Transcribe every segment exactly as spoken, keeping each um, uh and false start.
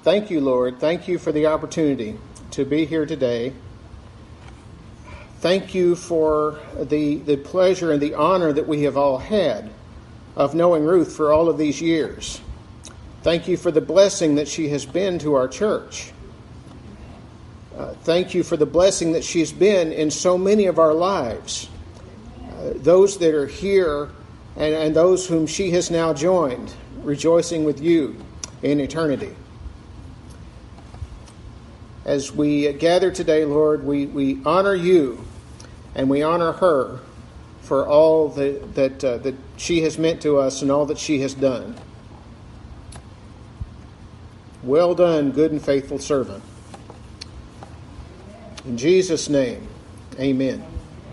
Thank you, Lord. Thank you for the opportunity to be here today. Thank you for the, the pleasure and the honor that we have all had of knowing Ruth for all of these years. Thank you for the blessing that she has been to our church. Uh, thank you for the blessing that she's been in so many of our lives. Uh, those that are here and, and those whom she has now joined, rejoicing with you in eternity. As we gather today, Lord, we, we honor you and we honor her for all that, that, uh, that she has meant to us and all that she has done. Well done, good and faithful servant. In Jesus' name, amen.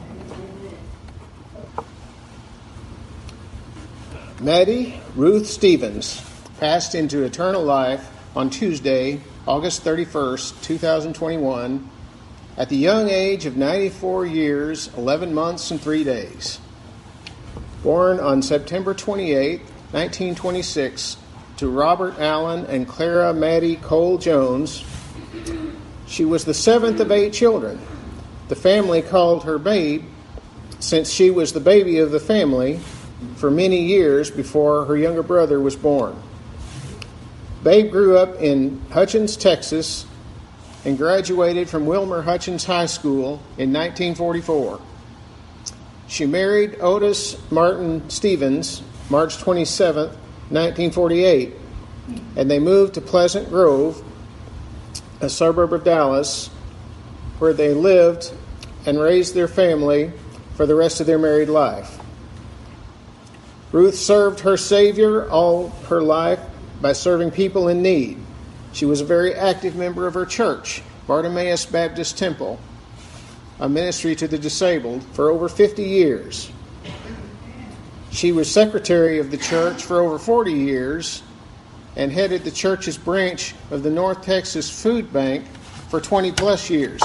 Maddie Ruth Stevens passed into eternal life on Tuesday, August thirty-first, twenty twenty-one, at the young age of ninety-four years, eleven months, and three days. Born on September twenty-eighth, nineteen twenty-six, to Robert Allen and Clara Maddie Cole Jones, she was the seventh of eight children. The family called her Babe, since she was the baby of the family for many years before her younger brother was born. Babe grew up in Hutchins, Texas, and graduated from Wilmer Hutchins High School in nineteen forty-four. She married Otis Martin Stevens March twenty-seventh, nineteen forty-eight, and they moved to Pleasant Grove, a suburb of Dallas, where they lived and raised their family for the rest of their married life. Ruth served her Savior all her life by serving people in need. She was a very active member of her church, Bartimaeus Baptist Temple, a ministry to the disabled, for over fifty years. She was secretary of the church for over forty years and headed the church's branch of the North Texas Food Bank for twenty plus years.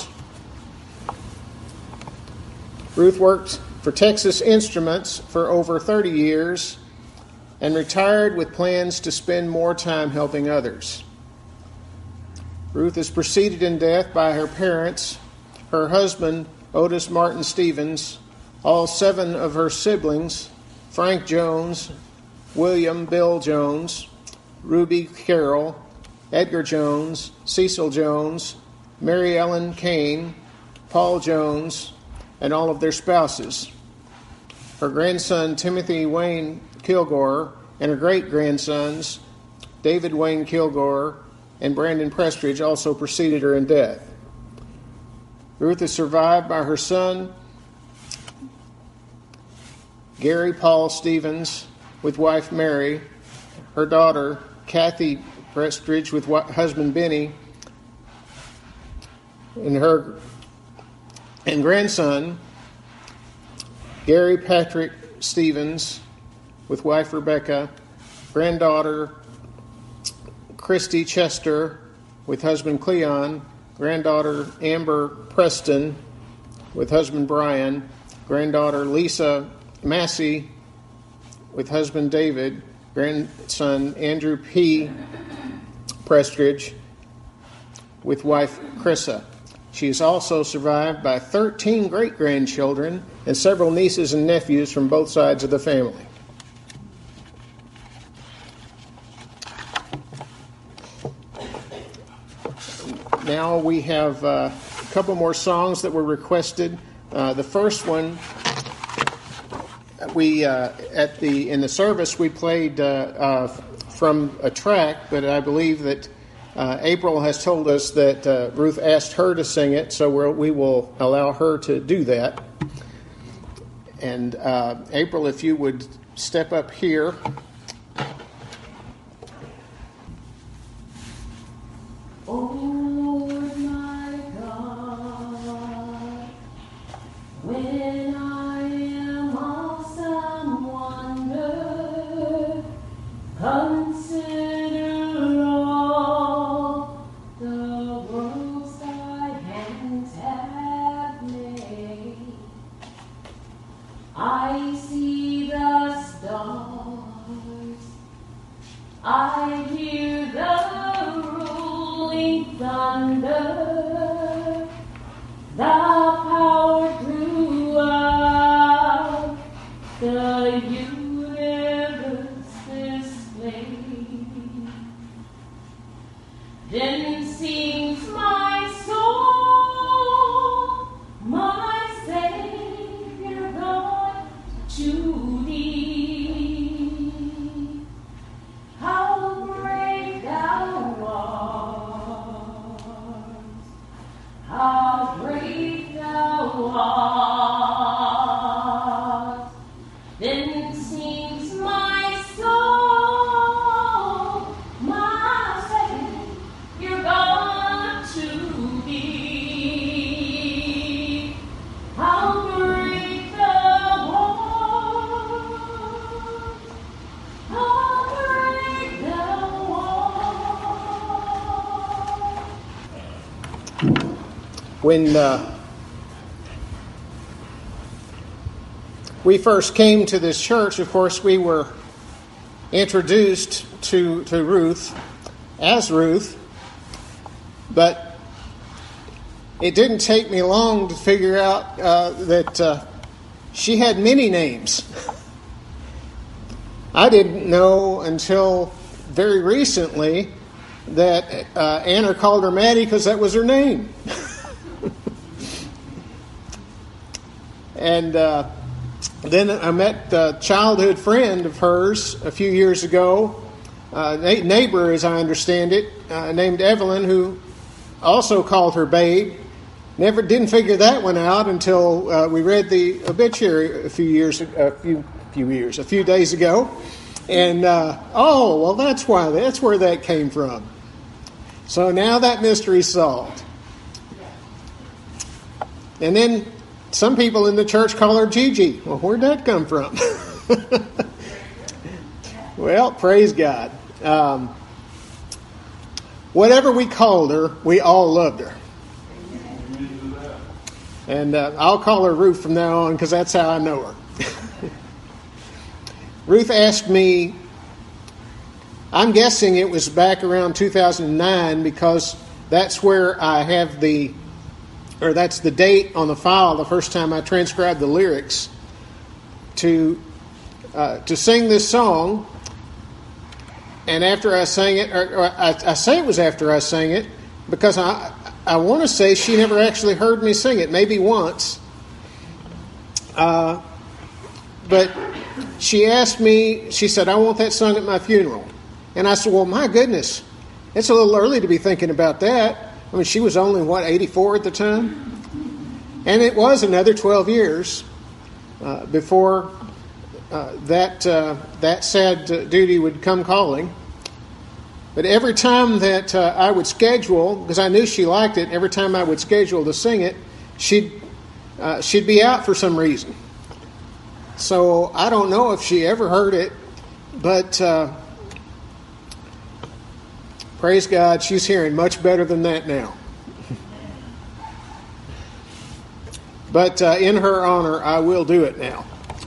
Ruth worked for Texas Instruments for over thirty years and retired with plans to spend more time helping others. Ruth is preceded in death by her parents, her husband, Otis Martin Stevens, all seven of her siblings, Frank Jones, William Bill Jones, Ruby Carroll, Edgar Jones, Cecil Jones, Mary Ellen Kane, Paul Jones, and all of their spouses. Her grandson, Timothy Wayne Kilgore, and her great-grandsons, David Wayne Kilgore and Brandon Prestridge, also preceded her in death. Ruth is survived by her son, Gary Paul Stevens, with wife Mary, her daughter, Kathy Prestridge, with husband Benny, and her and grandson, Gary Patrick Stevens, with wife Rebecca, granddaughter, Christy Chester, with husband Cleon, granddaughter Amber Preston, with husband Brian, granddaughter Lisa Massey, with husband David, grandson Andrew P. Prestridge, with wife Chrissa. She is also survived by thirteen great-grandchildren and several nieces and nephews from both sides of the family. Now we have uh, a couple more songs that were requested. Uh, the first one, we uh, at the in the service we played uh, uh, from a track, but I believe that uh, April has told us that uh, Ruth asked her to sing it, so we're, we will allow her to do that. And uh, April, if you would step up here. I see the stars, I hear the roar. rolling thunder, the power throughout the universe displayed. Then sings my soul, my Savior God, to thee. How great thou art, how great thou art. Then sings my soul, my Savior God, to thee. How great thou art, how great thou art. When uh, we first came to this church, of course, we were introduced to, to Ruth as Ruth, but it didn't take me long to figure out uh, that uh, she had many names. I didn't know until very recently that uh, Anna called her Maddie because that was her name. And uh, then I met a childhood friend of hers a few years ago, a neighbor, as I understand it, uh, named Evelyn, who also called her Babe. Never didn't figure that one out until uh, we read the obituary a few years, a few few years, a few days ago, and uh, oh, well, that's why that's where that came from. So now that mystery's solved. And then some people in the church call her Gigi. Well, where'd that come from? Well, praise God. Um, whatever we called her, we all loved her. And uh, I'll call her Ruth from now on because that's how I know her. Ruth asked me, I'm guessing it was back around two thousand nine because that's where I have the, or that's the date on the file the first time I transcribed the lyrics to uh, to sing this song. And after I sang it, or, or I, I say it was after I sang it because I I want to say she never actually heard me sing it, maybe once. Uh, but she asked me, she said, I want that sung at my funeral. And I said, well, my goodness, it's a little early to be thinking about that. I mean, she was only, what, eighty-four at the time? And it was another twelve years uh, before uh, that, uh, that sad uh, duty would come calling. But every time that uh, I would schedule, because I knew she liked it, every time I would schedule to sing it, she'd uh, she'd be out for some reason. So I don't know if she ever heard it, but uh, praise God, she's hearing much better than that now. But uh, in her honor, I will do it now.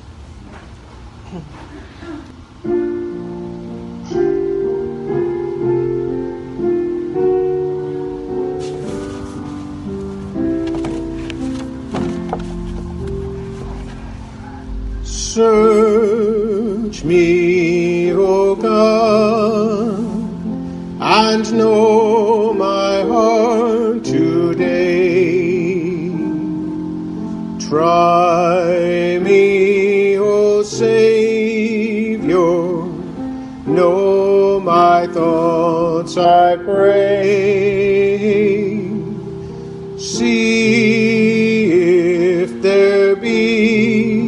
Search me, O God, and know my heart today. Try me, O Savior, know my thoughts, I pray. See if there be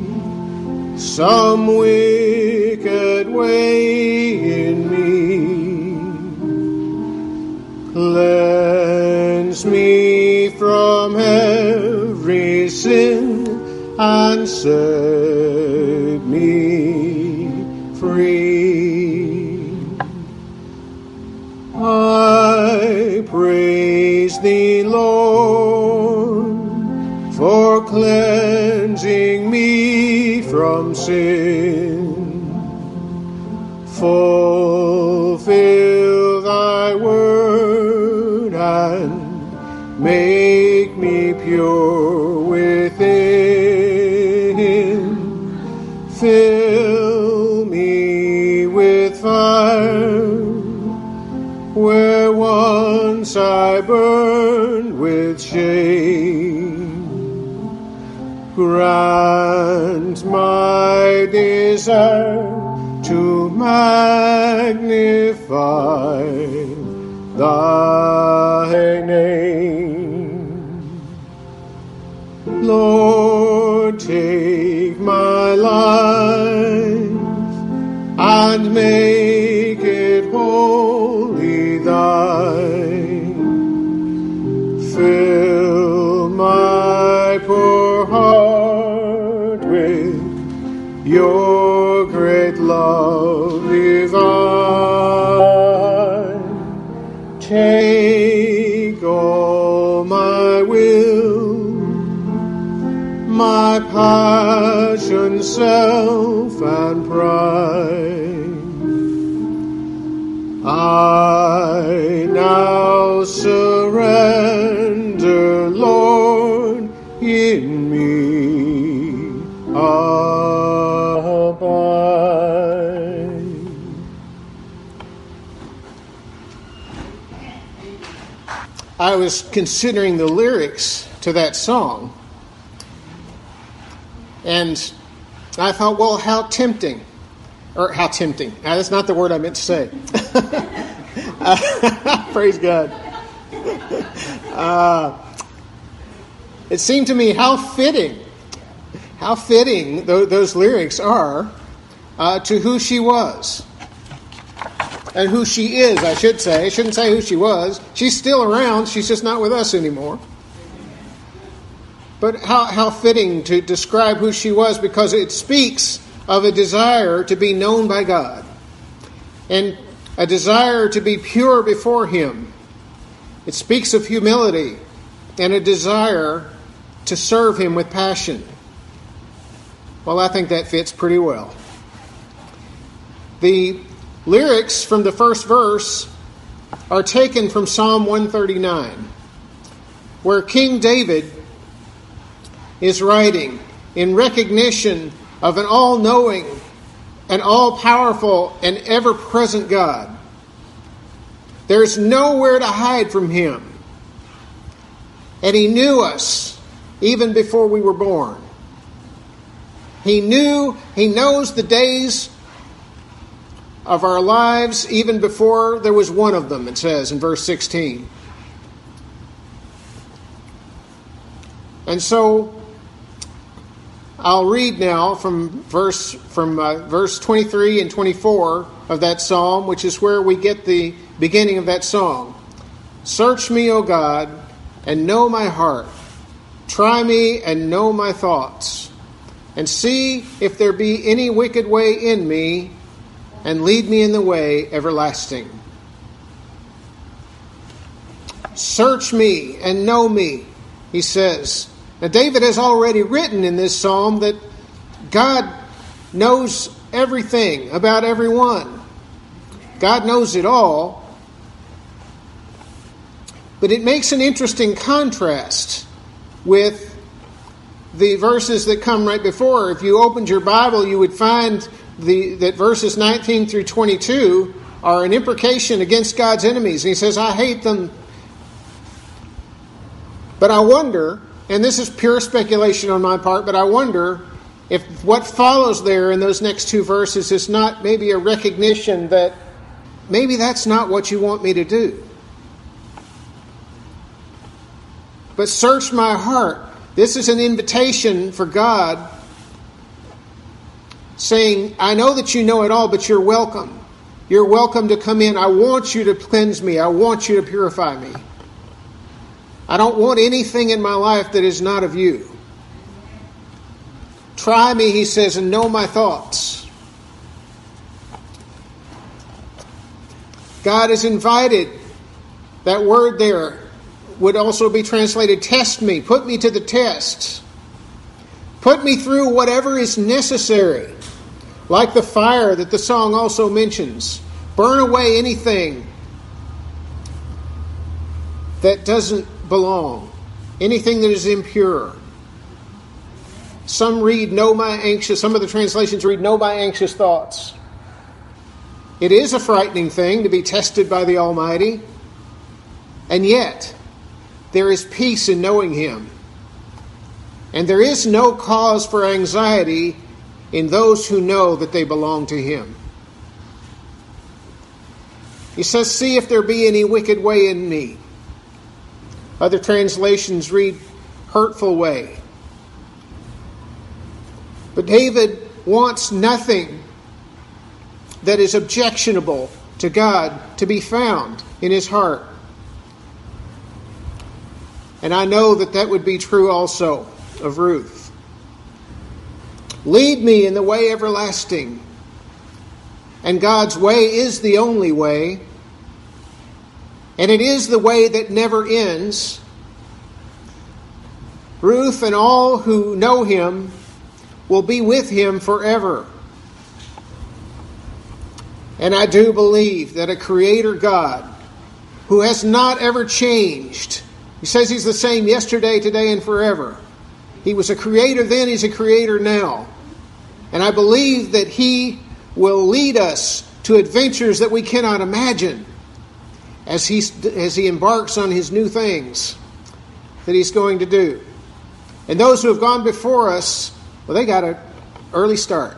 some wicked way in me. Cleanse me from every sin and set me free. I praise thee, Lord, for cleansing me from sin. Fulfill thy word make me pure within. Fill me with fire where once I burned with shame. Grant my desire to magnify thy name. Lord, take my life and make it wholly thine. Fill my poor heart with your great love divine. Take all my will, my passion, self, and pride. I now surrender, Lord, in me abide. I was considering the lyrics to that song, and I thought, well, how tempting. Or how tempting. Now, that's not the word I meant to say. uh, praise God. Uh, it seemed to me how fitting, how fitting th- those lyrics are uh, to who she was. And who she is, I should say. I shouldn't say who she was. She's still around. She's just not with us anymore. But how, how fitting to describe who she was, because it speaks of a desire to be known by God and a desire to be pure before Him. It speaks of humility and a desire to serve Him with passion. Well, I think that fits pretty well. The lyrics from the first verse are taken from Psalm one thirty-nine, where King David is writing in recognition of an all-knowing and all-powerful and ever-present God. There's nowhere to hide from Him. And He knew us even before we were born. He knew, He knows the days of our lives even before there was one of them, it says in verse sixteen. And so I'll read now from verse from uh, verse twenty-three and twenty-four of that psalm, which is where we get the beginning of that song. Search me, O God, and know my heart. Try me and know my thoughts. And see if there be any wicked way in me, and lead me in the way everlasting. Search me and know me, he says. Now, David has already written in this psalm that God knows everything about everyone. God knows it all. But it makes an interesting contrast with the verses that come right before. If you opened your Bible, you would find the, that verses nineteen through twenty-two are an imprecation against God's enemies. And he says, I hate them. But I wonder, and this is pure speculation on my part, but I wonder if what follows there in those next two verses is not maybe a recognition that maybe that's not what you want me to do. But search my heart. This is an invitation for God saying, I know that you know it all, but you're welcome. You're welcome to come in. I want you to cleanse me. I want you to purify me. I don't want anything in my life that is not of you. Try me, he says, and know my thoughts. God has invited, that word there would also be translated, test me, put me to the test. Put me through whatever is necessary. Like the fire that the song also mentions. Burn away anything that doesn't belong, anything that is impure. Some read, know my anxious, some of the translations read, know my anxious thoughts. It is a frightening thing to be tested by the Almighty, and yet there is peace in knowing Him. And there is no cause for anxiety in those who know that they belong to Him. He says, see if there be any wicked way in me. Other translations read, hurtful way. But David wants nothing that is objectionable to God to be found in his heart. And I know that that would be true also of Ruth. Lead me in the way everlasting. And God's way is the only way. And it is the way that never ends. Ruth and all who know Him will be with Him forever. And I do believe that a Creator God who has not ever changed, He says He's the same yesterday, today, and forever. He was a Creator then, He's a Creator now. And I believe that He will lead us to adventures that we cannot imagine as He, as he embarks on His new things that He's going to do. And those who have gone before us, well, they got an early start.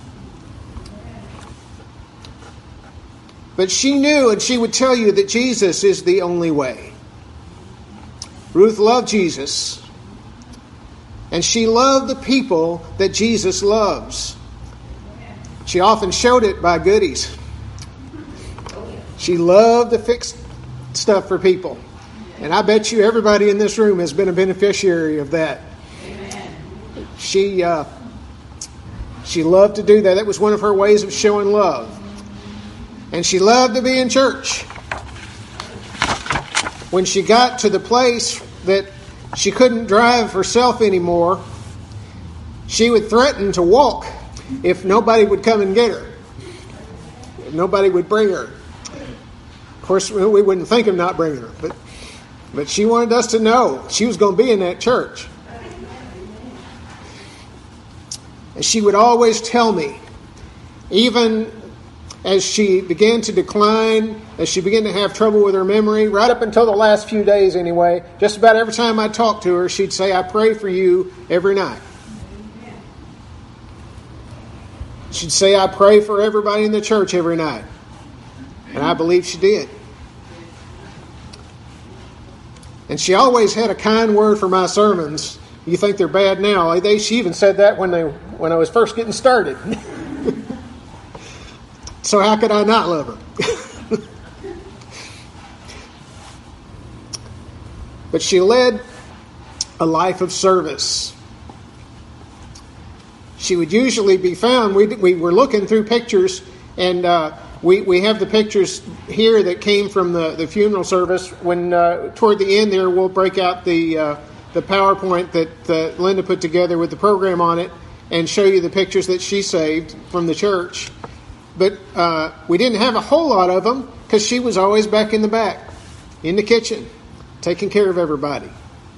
But she knew, and she would tell you, that Jesus is the only way. Ruth loved Jesus. And she loved the people that Jesus loves. She often showed it by goodies. She loved to fix stuff for people. And I bet you everybody in this room has been a beneficiary of that. She uh, she loved to do that. That was one of her ways of showing love. And she loved to be in church. When she got to the place that she couldn't drive herself anymore, she would threaten to walk if nobody would come and get her. If nobody would bring her. Of course, we wouldn't think of not bringing her. But, but she wanted us to know she was going to be in that church. And she would always tell me, even as she began to decline, as she began to have trouble with her memory, right up until the last few days anyway, just about every time I talked to her, she'd say, I pray for you every night. She'd say, I pray for everybody in the church every night. And I believe she did. And she always had a kind word for my sermons. You think they're bad now. They, she even said that when they when I was first getting started. So how could I not love her? But she led a life of service. She would usually be found, we, we were looking through pictures, and uh, we, we have the pictures here that came from the, the funeral service. When uh, toward the end there, we'll break out the uh, the PowerPoint that uh, Linda put together with the program on it and show you the pictures that she saved from the church. But uh, we didn't have a whole lot of them because she was always back in the back, in the kitchen, taking care of everybody.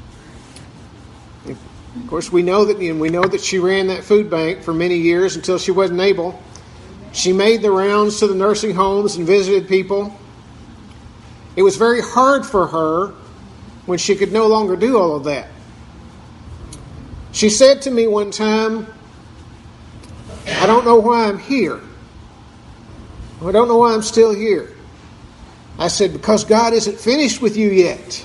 Of course, we know that, and we know that she ran that food bank for many years until she wasn't able. She made the rounds to the nursing homes and visited people. It was very hard for her when she could no longer do all of that. She said to me one time, I don't know why I'm here. I don't know why I'm still here. I said, because God isn't finished with you yet.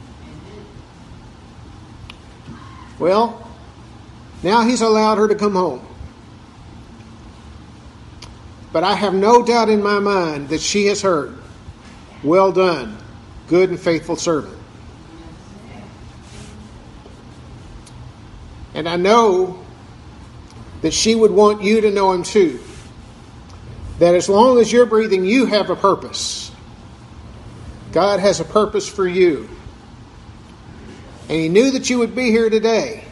Well, now He's allowed her to come home. But I have no doubt in my mind that she has heard, well done, good and faithful servant. And I know that she would want you to know Him too. That as long as you're breathing, you have a purpose. God has a purpose for you. And He knew that you would be here today.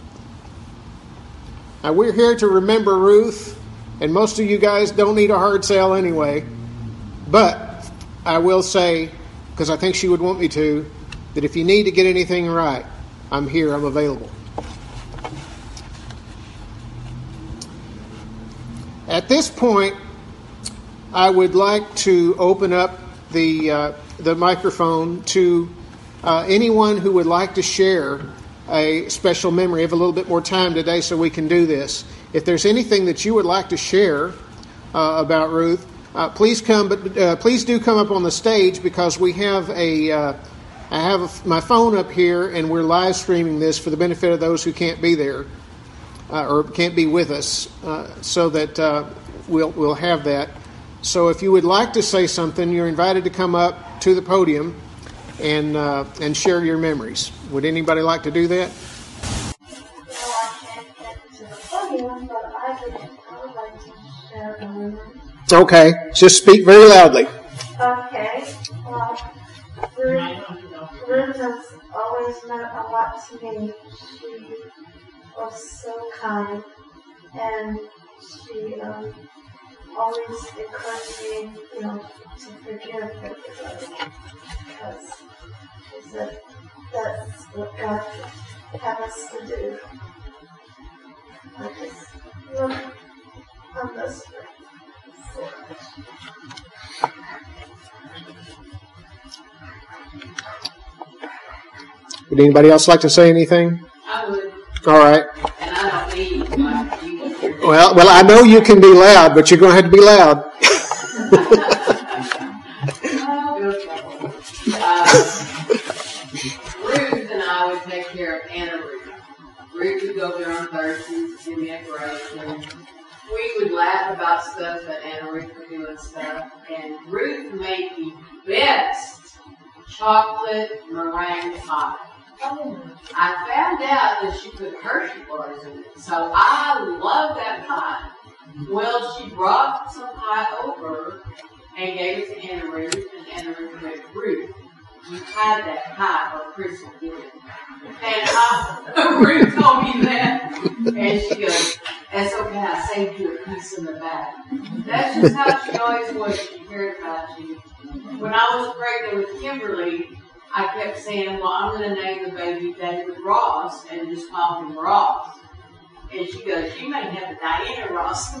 Now, we're here to remember Ruth, and most of you guys don't need a hard sell anyway. But I will say, because I think she would want me to, that if you need to get anything right, I'm here, I'm available. At this point, I would like to open up the uh, the microphone to uh, anyone who would like to share a special memory. I have a little bit more time today so we can do this. If there's anything that you would like to share uh, about Ruth, uh, please come. But uh, please do come up on the stage, because we have a. Uh, I have a, my phone up here, and we're live streaming this for the benefit of those who can't be there uh, or can't be with us, uh, so that uh, we'll we'll have that. So if you would like to say something, you're invited to come up to the podium and uh, and share your memories. Would anybody like to do that? Okay, just speak very loudly. Okay, well, Ruth, Ruth has always meant a lot to me. She was so kind, and she um, always encouraged me, you know, to forgive everybody, because she said that's what God had us to do. I just love her best friend. Would anybody else like to say anything? I would. All right. And I don't need like you. Well, well, I know you can be loud, but you're going to have to be loud. uh, Ruth and I would take care of Anna Ruth. Ruth would go there on Thursdays, give me a break, and we would laugh about stuff that Anna Ruth would do and stuff. And Ruth made the best chocolate meringue pie. I found out that she put Hershey bars in it, so I love that pie. Well, she brought some pie over and gave it to Anna Ruth, and Anna Ruth went, Ruth, you had that pie for Christmas dinner. And I, Ruth told me that, and she goes, that's okay, I saved you a piece in the back. That's just how she always was. She cared about you. When I was pregnant with Kimberly, I kept saying, well, I'm going to name the baby David Ross and just call him Ross. And she goes, you may have a Diana Ross.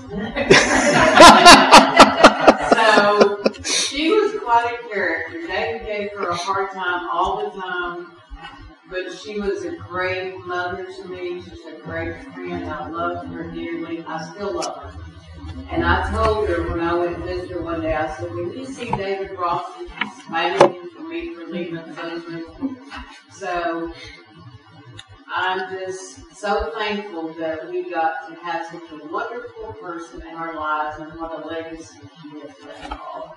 So she was quite a character. David gave her a hard time all the time, but she was a great mother to me. She's a great friend. I loved her dearly. I still love her. And I told her when I went to visit her one day, I said, when you see David Ross, she's smiling him for me for leaving us husband. So I'm just so thankful that we got to have such a wonderful person in our lives, and what a legacy she has left all.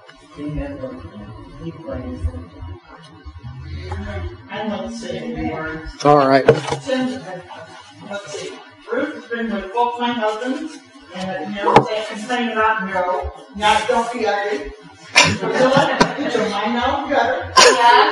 I'd like to say a few words. All right. Since, let's see, Ruth has been with both my husbands, and you know, they complain about Meryl. Now, don't be ugly. Priscilla, get your mind out, you got it.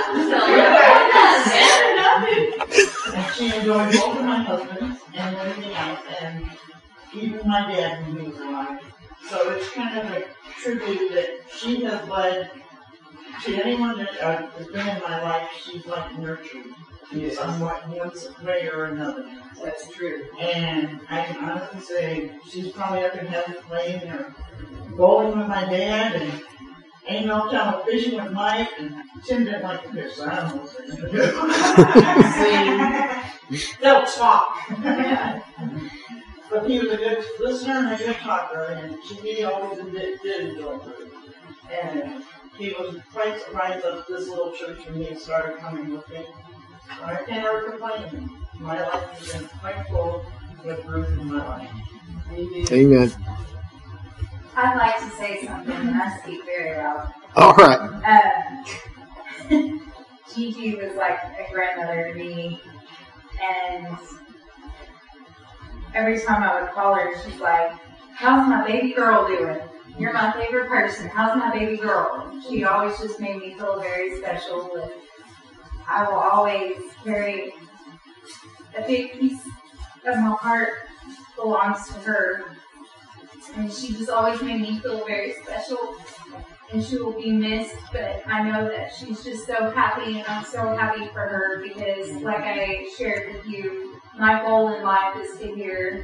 Yeah, And she enjoyed both of my husbands and everything else, and even my dad when he was alive. So it's kind of a tribute that she has led to anyone that uh, has been in my life. She's like nurtured in somewhat one way or another. that's true. And I can honestly say she's probably up in heaven playing or bowling with my dad, and ain't no time fishing with Mike, and Tim didn't like to fish, so I don't know what they're going to do. They'll talk. Yeah. But he was a good listener and a good talker, and she always did, did enjoy her. And he was quite surprised at this little church when he started coming with me. So I can't ever complain. My life has been quite full with Ruth in my life. Amen. I'd like to say something, and I speak very loud. All right. Um, Gigi was like a grandmother to me, and every time I would call her, she's like, how's my baby girl doing? You're my favorite person. How's my baby girl? She always just made me feel very special, and I will always carry a big piece of my heart belongs to her. And she just always made me feel very special. and she will be missed, but I know that she's just so happy, and I'm so happy for her because, like I shared with you, my goal in life is to hear.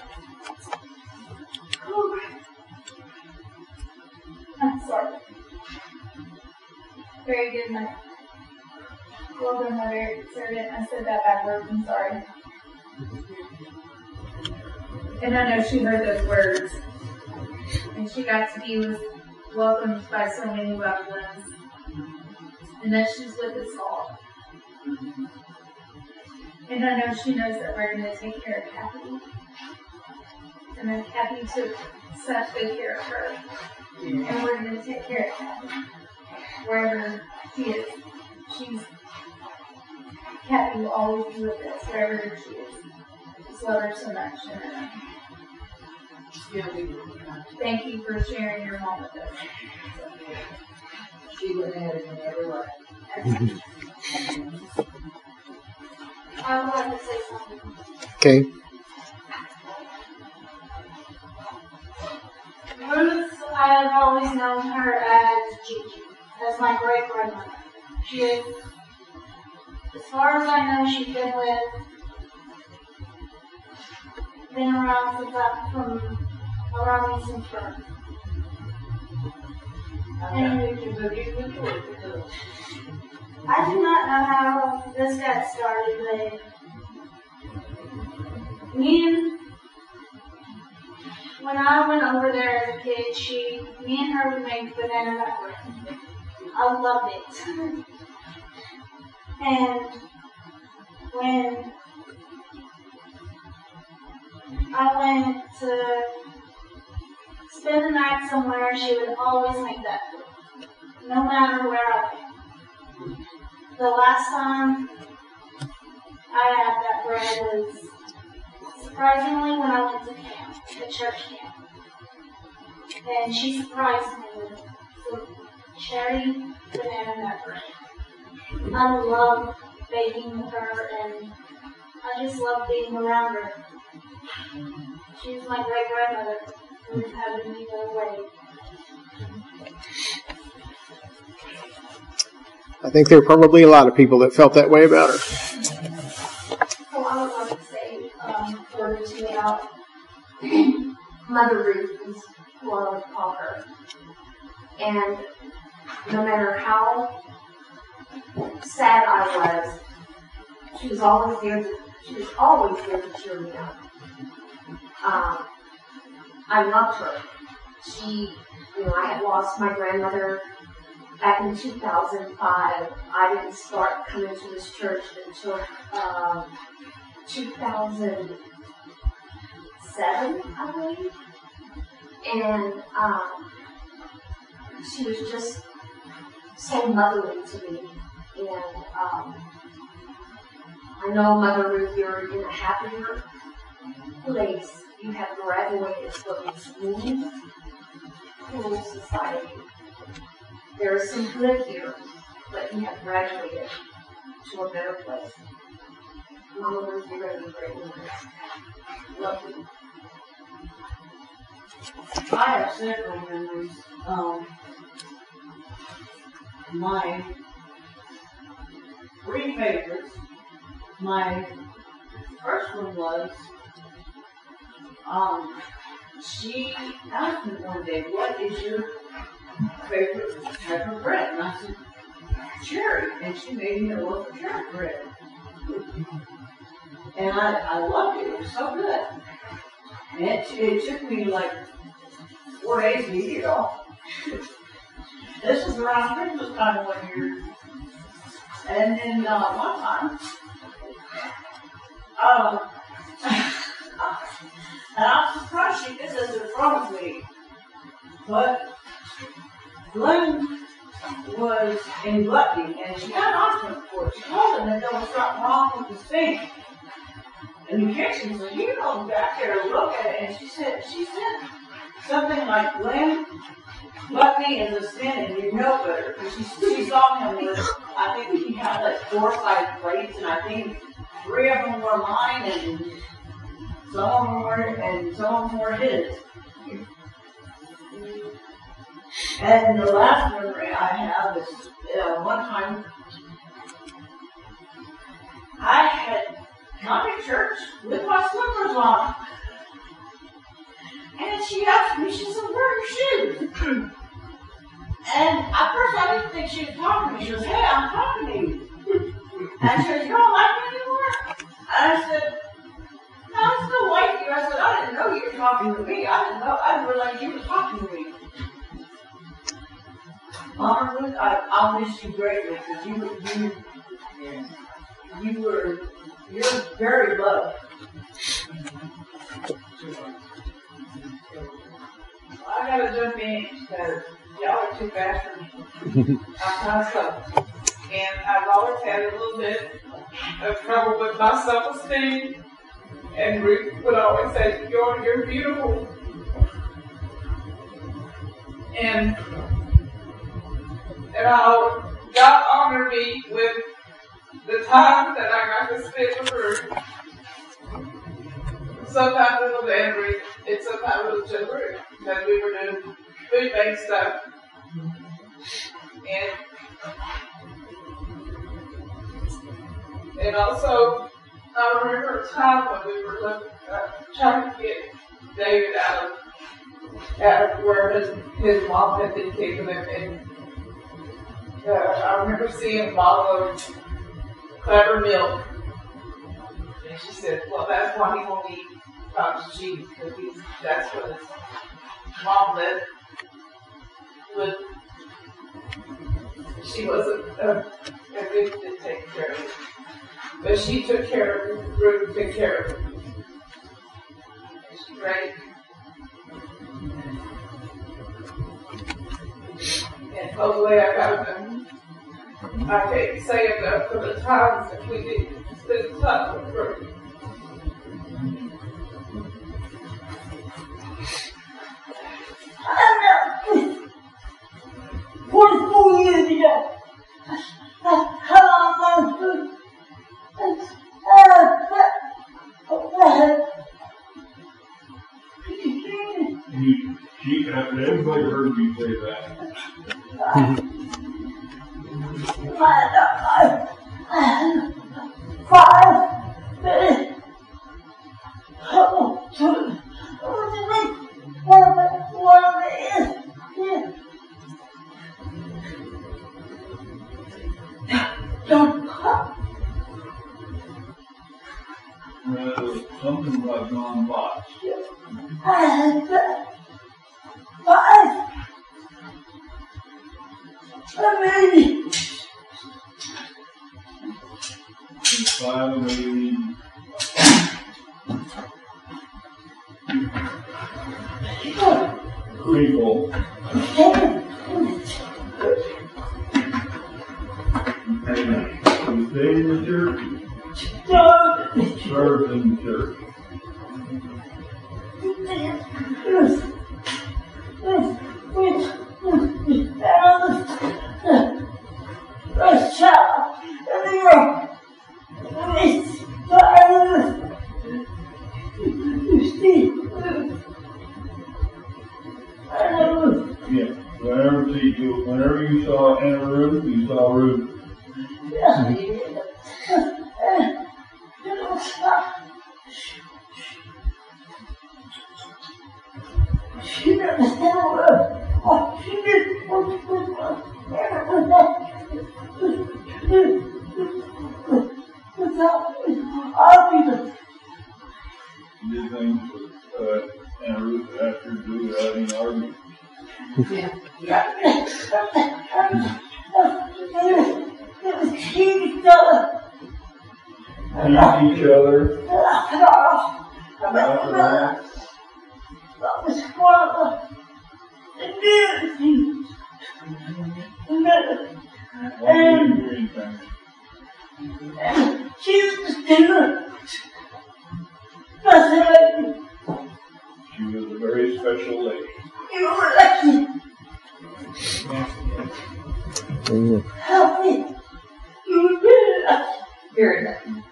Oh, I'm sorry. Very good, mother. Well done, mother. Servant, I said that backwards. I'm sorry. And I know she heard those words, and she got to be welcomed by so many loved ones, and that she's with us all. And I know she knows that we're going to take care of Kathy, and that Kathy took such good care of her, and we're going to take care of Kathy wherever she is. She's Kathy will always be with us wherever she is. Just love her so much. And, thank you for sharing your mom with us. She went ahead in every way. I would like to say something. Okay. Ruth, I have always known her as Gigi, as my great grandmother. She is, as far as I know, she's been with, been around since I'm from around me since birth. And I do not know how this got started, but me and when I went over there as a kid, she, me and her would make banana nut bread. I loved it. And when I went to spend the night somewhere, she would always make that food, no matter where I went. The last time I had that bread was surprisingly when I went to camp, the church camp. And she surprised me with some cherry banana nut bread. I love baking with her, and I just love being around her. She was my great grandmother. Wouldn't have it any other way. I think there are probably a lot of people that felt that way about her. So I would like to say um, a word or two about Mother Ruth is who I would call her. And no matter how sad I was, she was always there to, she was always there to cheer me up. Um, I loved her. She, you know, I had lost my grandmother back in two thousand five. I didn't start coming to this church until uh, two thousand seven, I believe. And um, she was just so motherly to me. And um, I know, Mother Ruth, you're in a happier place. You have graduated from school, school society. There is some good here, but you have graduated to a better place. Mama Ruth, you're going to be great with this. Love you. I have several memories. Um, my three favorites. My first one was, um, she asked me one day, what is your favorite type of bread? And I said, cherry. And she made me a loaf of cherry bread. And I, I loved it. It was so good. And it, it took me like four days to eat it all. This was around Christmas time one year. And then uh, one time, um, and I'm surprised she did this in front of me. But Glenn was in Gluttony, and she got on him for it. She told him that there was something wrong with the sink in the kitchen. So he goes back there to look at it, and she said, she said something like, Glenn, Gluttony is a sin, and you know better. And she, she saw him with, I think he had like four or five plates, and I think three of them were mine, and some of them were, and some of them were his. And the last memory I have is uh, one time I had gone to church with my slippers on. And she asked me, she said, where are your shoes? And at first I didn't think she was talking to me. She goes, hey, I'm talking to you. And she goes, you don't like me anymore? And I said, no, I still like you. I said, I didn't know you were talking to me. I didn't know, I didn't realize you were talking to me. Mama Ruth, I, I'll miss you greatly because you, you, you were, you're very loved. I gotta jump in because y'all are too fast for me. I'm kind of slow. And I've always had a little bit of trouble with my self-esteem. And Ruth would always say, you're, you're beautiful. And, and I'll, God honored me with the time that I got to spend with her. Sometimes it was Andrew, and sometimes it was just Ruth, because we were doing food bank stuff. And and also, I remember a time when we were looking, uh, trying to get David out of, out of where his, his mom had been keeping him. And uh, I remember seeing a bottle of Clever milk. And she said, well, that's why he won't eat cottage cheese, because he's, that's what his mom lived with. She wasn't uh, a good to take care of it. But she took care of it. Ruth took care of it. And she prayed. And hopefully I got them. I can't say enough for the times that we did spend time with Ruth. forty-four years ago, I had on my foot. You, she, everybody heard you say that. Five minutes. Oh, two. One minute. Don't cry. Uh, something about John Box. And five. Amazing. Five amazing people. And you stay in the church. Serve in the church. Yeah, whenever you, whenever you saw Anna Ruth, you saw Ruth. She never said a word. Oh, she did. I'll be the. She did things with uh, Anna Ruth asked her to do without any argument. Yeah. Yeah. It was teach each other. Teach each other. That was one of the dearest things. And, and she was the dinner. She was a very special lady. You were lucky. Help me. You were very lucky. Very lucky.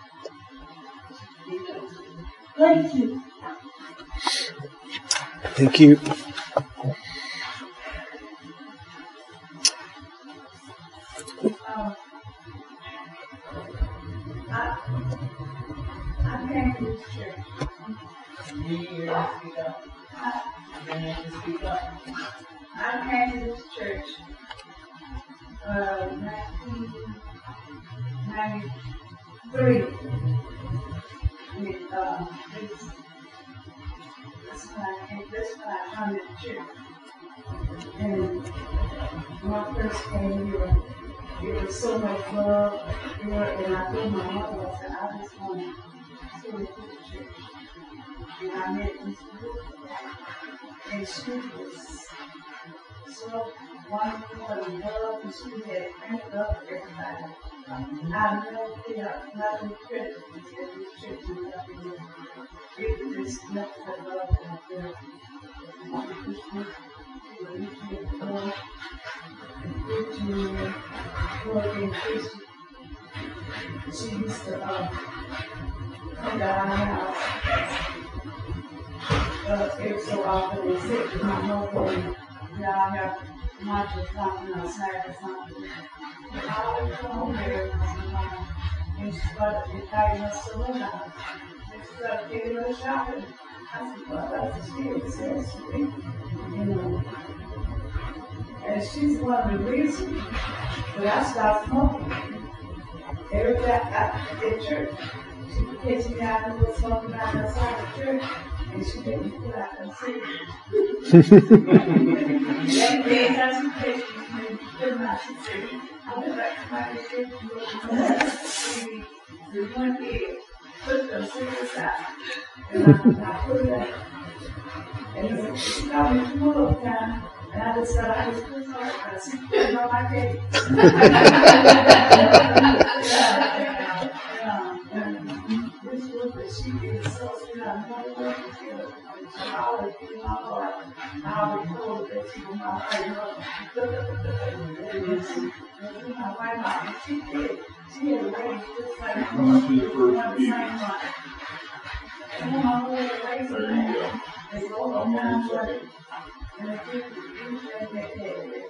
Thank you. Thank you. I came to this church. You need to speak up. You need to speak up. I came to this church uh, nineteen ninety-three. With, uh, this, this when I came, this when I founded the church. And when I first came here, it was so much love. You know, and I told my mother, I said, I just want to stay with the church. And I met this group, and she was so wonderful and love, and she had thanked up everybody. I never feel nothing critical at this church and nothing. It was just nothing but love and I feel. She used to uh, come to our house uh, every so often and sit with my mother and y'all have lunch or something outside or something. And I always come home there sometimes and she started inviting us to her house. And she started taking her shopping. I said, well, that's the spirit says to me. You know. And she's one of the reasons that I stopped smoking. Every time at church, she would catch me out and put smoking out outside the church, and she made me put out and see. Every day that she catch me, she made me put out and see. I was like, my God, the one kid put them cigarettes out, and I, I put it out. And she got me two little times. And I just thought I was good for it, but she put it on my cake. This group that she is so sweet, I never worked with her. She always be in my heart. I always told her that she was my right hand. She was my right hand. She did. She had raised just like her. She was the same one. And when my mother raised her hand, they go on down to her. And I think that that day,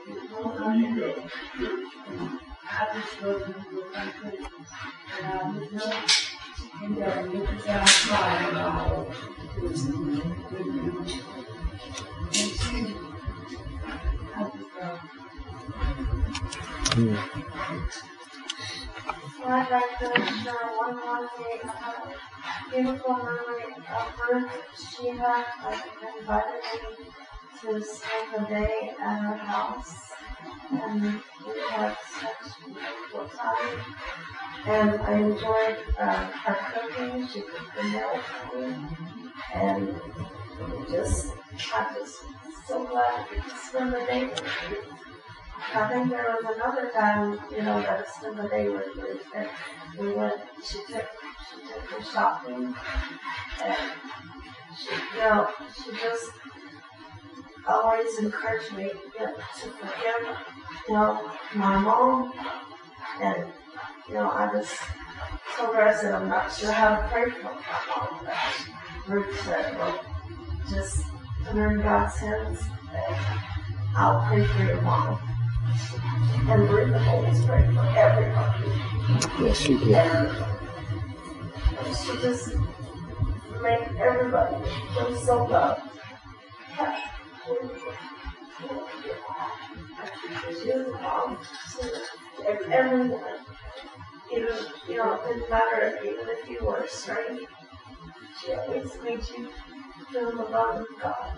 I just love them with my kids. And I just know she can go and get us outside and all. And she, I just love her. So I'd like to share one more thing about a beautiful memory of her. She had like, invited me to spend the day at her house, and we had such a wonderful time. And I enjoyed uh, her cooking. She cooked the meal for me, and we just, I'm just so glad we could spend the day with her. I think there was another time, you know, that I spent the day with her, and we went, she took, she took me shopping, and she, you know, she just always encouraged me, you know, to forgive, you know, my mom, and, you know, I just told her, I said, I'm not sure how to pray for my mom, but Ruth said, well, just put her in God's hands, and I'll pray for your mom. And Ruth always prayed for everybody. Yes, she did. And she just made everybody feel so loved. She was a mom to everyone. Even, you know, it didn't matter if, even if you were strange. She always made you feel the love of God.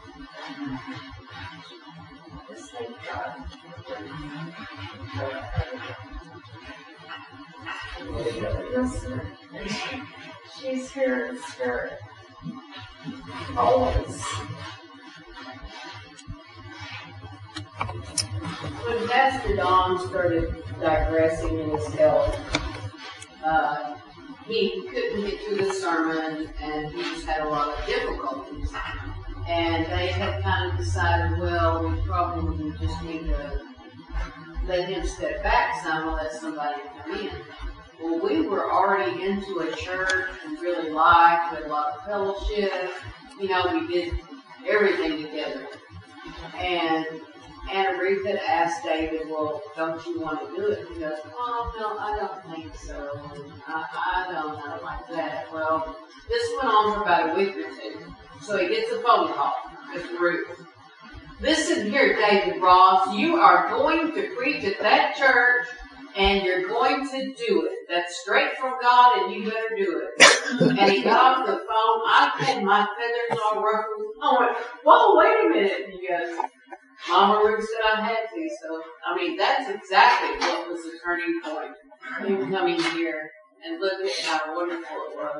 Just thank God. Listen, she's here in spirit. Always. When Pastor Don started digressing in his health, uh, he couldn't get through the sermon, and he just had a lot of difficulties. And they had kind of decided, well, we probably just need to let him step back some and let somebody come in. Well, we were already into a church we really liked, we had a lot of fellowship, you know, we did everything together. And Anna Ruth had asked David, well, don't you want to do it? He goes, oh, no, I don't think so. I, I don't know like that. Well, this went on for about a week or two. So he gets a phone call with Ruth. Listen here, David Ross, you are going to preach at that church, and you're going to do it. That's straight from God, and you better do it. And he got off the phone. I had my feathers all ruffled. I went, whoa, wait a minute. He goes, Mama Ruth said I had to. So, I mean, that's exactly what was the turning point. Him coming here, and look at how wonderful it was.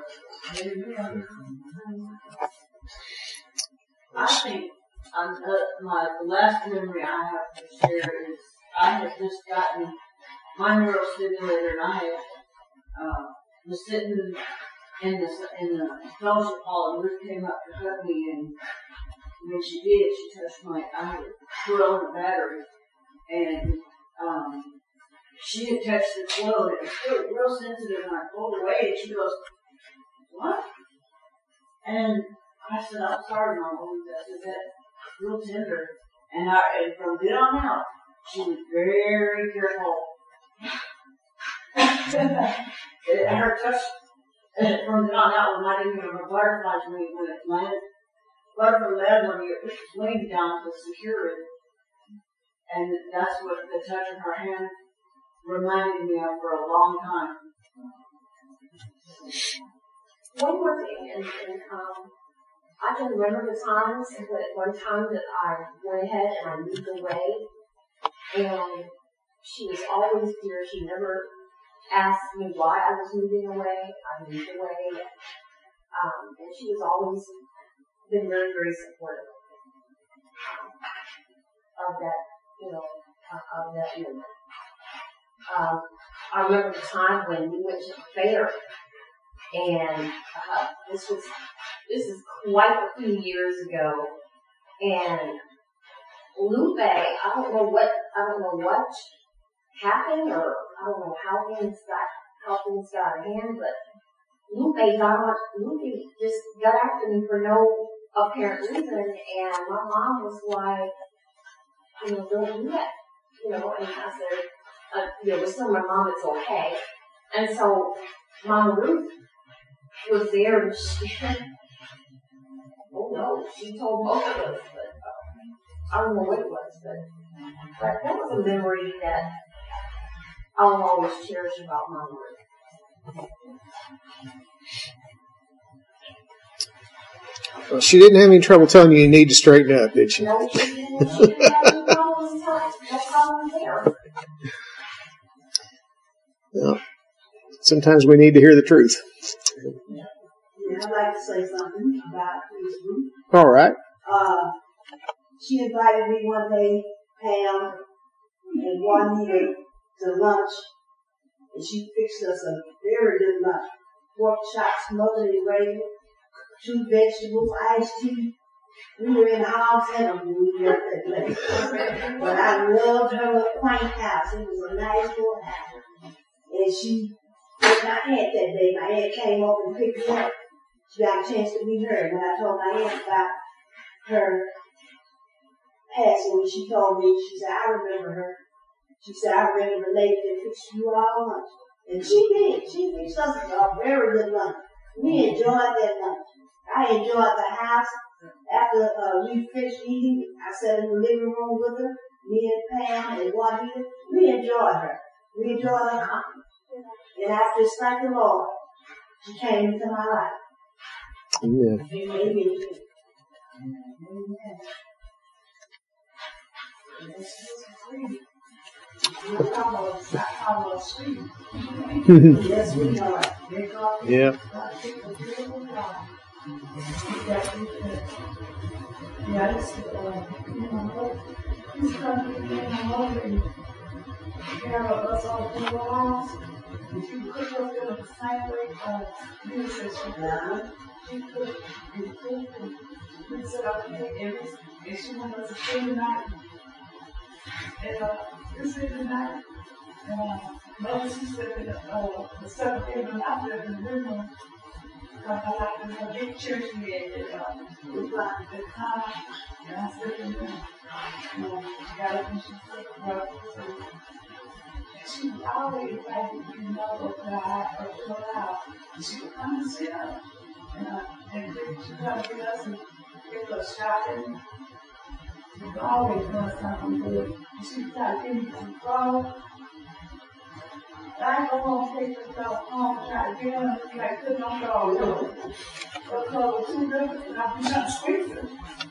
I think um, uh, my the last memory I have to share is I had just gotten my neurostimulator, and I had, uh, was sitting in the in the fellowship hall, and Ruth came up to hug me, and when she did, she touched my I had put on the battery, and um, she had touched the flow, and it was still real sensitive, and I pulled away, and she goes, "What?" And I said, "I'm sorry, Mama." I said, "That's real tender." And, I, and from then on out, she was very careful. Her touch, and from then on out, reminded me of a butterfly's wing when it landed. Butterfly landed when you put its wing down to secure it. And that's what the touch of her hand reminded me of for a long time. One more thing, and, and um, I can remember the times, but one time that I went ahead and I moved away, and she was always here. She never asked me why I was moving away. I moved away, um, and she was always been very, very supportive of that, you know, uh, of that unit. Um, I remember the time when we went to the fair. And uh, this was this is quite a few years ago. And Lupe, I don't know what I don't know what happened, or I don't know how things got how things got out of hand, but Lupe got on, Lupe just got after me for no apparent reason, and my mom was like, you know, don't do that, you know. And I said, uh, you know, just tell my mom it's okay. And so Mama Ruth was there, and she, oh no, she told both of us, but uh, I don't know what it was, but, but that was a memory that I'll always cherish about Mama Ruth. Well, she didn't have any trouble telling you you need to straighten up, did she? No, she didn't. She didn't have any problems. No problem there. Well, sometimes we need to hear the truth. Yeah, I'd like to say something about this group. All right. Uh, she invited me one day, Pam and Juanita, to lunch, and she fixed us a very good lunch. Pork chops, smothered in gravy, two vegetables, iced tea. We were in the house and when we left that place. But I loved her little quaint house. It was a nice little house. And she took my aunt that day. My aunt came up and picked me up. She got a chance to meet her. When I told my aunt about her passing, she told me, she said, I remember her. She said, I remember the lady that fixed you all lunch. And she did. She fixed us a very good lunch. We enjoyed that lunch. I enjoyed the house. After uh, we finished eating, I sat in the living room with her, me and Pam and Juanita. We enjoyed her. We enjoyed her company. And I just thank the Lord. She came into my life. Yeah. Amen. Yes, we are. Yeah. Yeah, it's, uh, you know, this country came along and care of us all in the house. She cooked us in the same way as Jesus. She cooked and cooked and we set up and every, and she wanted us to stay the night. And uh, we stayed the night. And uh, Mother, she said that uh, the seventh day when I lived in the living room, She always had to know that or chill out. She would come and sit up. And, uh, and she would come get us and give us shopping. She would always doing something good. She would try to give me some clothes. I go home, take the dog home, try to get them, and I couldn't go all over. But clothes too good, and I'd be not squeezing.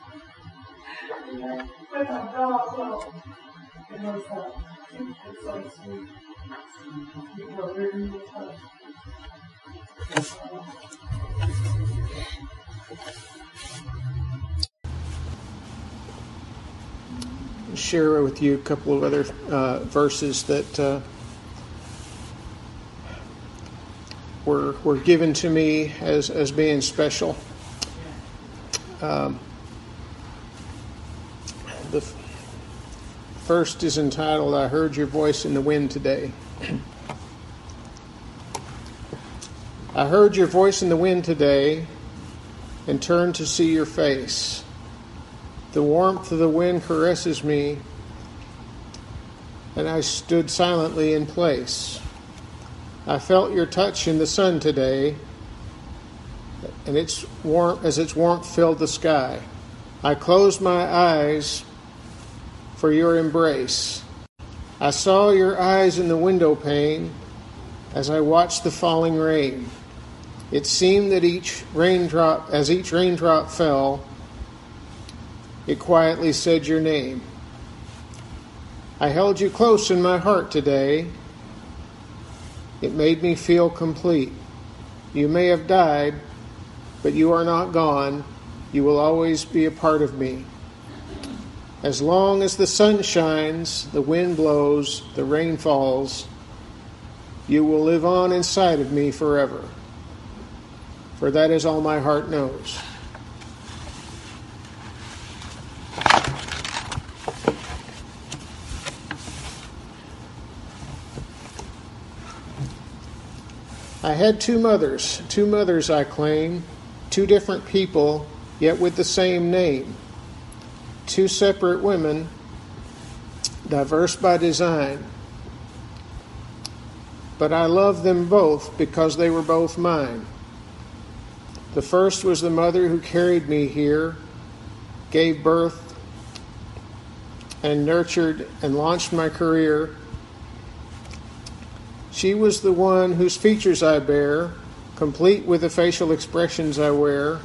Put my dog clothes. It was uh, it's so sweet. People are really tough. Share with you a couple of other uh, verses that uh, were were given to me as as being special. Um, the f- first is entitled, "I Heard Your Voice in the Wind Today." I heard your voice in the wind today and turned to see your face. The warmth of the wind caresses me, and I stood silently in place. I felt your touch in the sun today, and its warmth, as its warmth filled the sky. I closed my eyes for your embrace. I saw your eyes in the window pane as I watched the falling rain. It seemed that each raindrop, as each raindrop fell, it quietly said your name. I held you close in my heart today. It made me feel complete. You may have died, but you are not gone. You will always be a part of me. As long as the sun shines, the wind blows, the rain falls, you will live on inside of me forever. For that is all my heart knows. I had two mothers, two mothers I claim, two different people, yet with the same name. Two separate women, diverse by design. But I loved them both because they were both mine. The first was the mother who carried me here, gave birth, and nurtured and launched my career. She was the one whose features I bear, complete with the facial expressions I wear.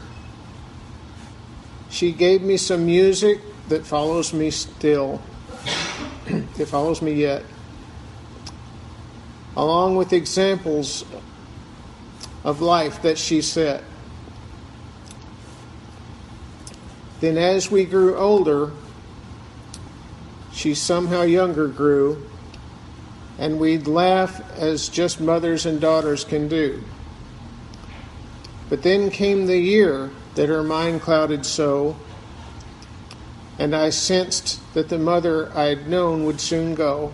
She gave me some music that follows me still. It follows me yet. Along with examples of life that she set. Then as we grew older, she somehow younger grew, and we'd laugh as just mothers and daughters can do. But then came the year that her mind clouded so, and I sensed that the mother I'd known would soon go.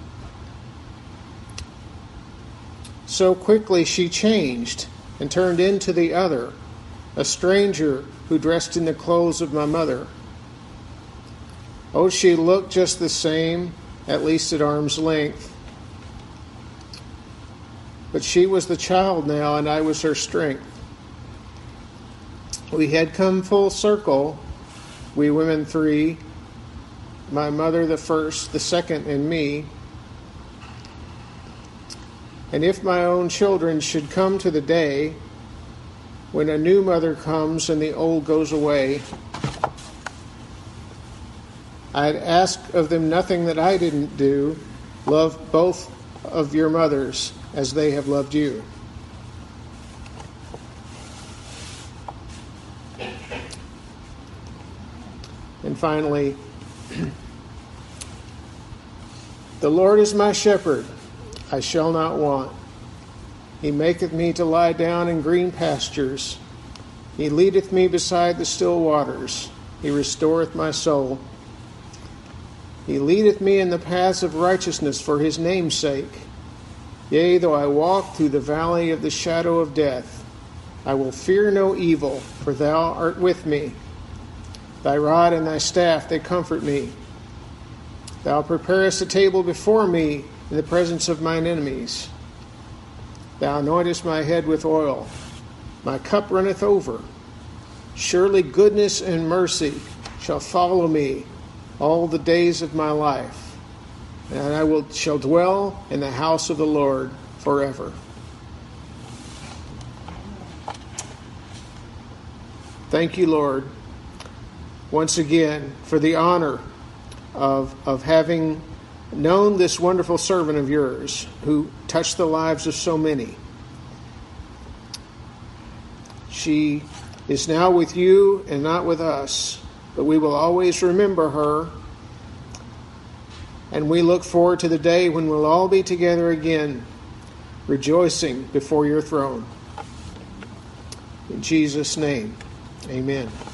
So quickly she changed and turned into the other, a stranger who dressed in the clothes of my mother. Oh, she looked just the same, at least at arm's length. But she was the child now, and I was her strength. We had come full circle, we women three, my mother the first, the second, and me. And if my own children should come to the day when a new mother comes and the old goes away, I'd ask of them nothing that I didn't do. Love both of your mothers as they have loved you. And finally, the Lord is my shepherd, I shall not want. He maketh me to lie down in green pastures. He leadeth me beside the still waters. He restoreth my soul. He leadeth me in the paths of righteousness for his name's sake. Yea, though I walk through the valley of the shadow of death, I will fear no evil, for thou art with me. Thy rod and thy staff, they comfort me. Thou preparest a table before me in the presence of mine enemies. Thou anointest my head with oil. My cup runneth over. Surely goodness and mercy shall follow me all the days of my life, and I will shall dwell in the house of the Lord forever. Thank you, Lord, once again for the honor of, of having known this wonderful servant of yours who touched the lives of so many. She is now with you and not with us, but we will always remember her, and we look forward to the day when we'll all be together again, rejoicing before your throne. In Jesus' name, amen.